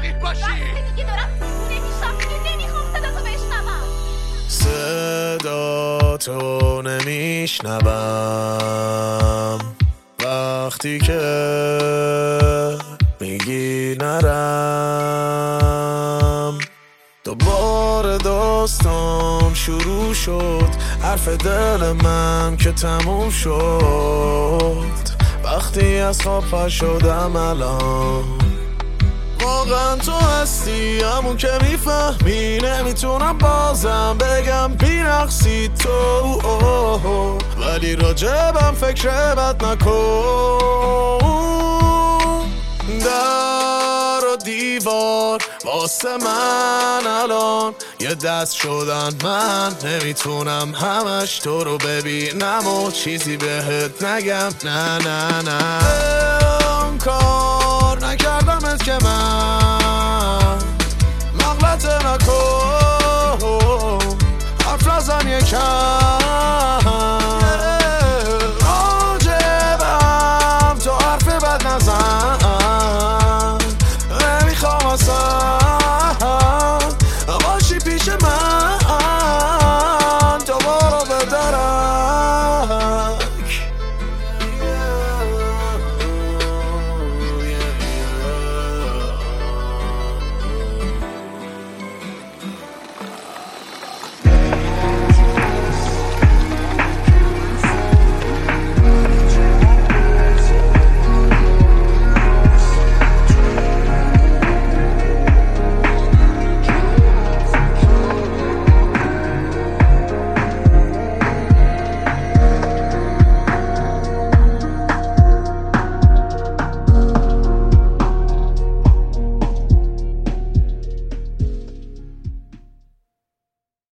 رقیب باشی. دیگه دارم نمیشم دیگه، نمیخوام صدا تو بشنوم. صدا تو نمیشنوم وقتی که میگی نرم. دوباره داستان شروع شد، حرف دل من که تموم شد وقتی از خواب پا شدم. الان واقعا تو هستی همون که میفهمی، نمیتونم بازم بگم بی‌نقصی تو، ولی راجبم فکر بد نکن. در و دیوار واسه من الان یه دست شدن، من نمیتونم همش تو رو ببینم و چیزی بهت نگم. نه نه نه اون کار نکردمت که من مغلطه نکن، حرف نزن یکم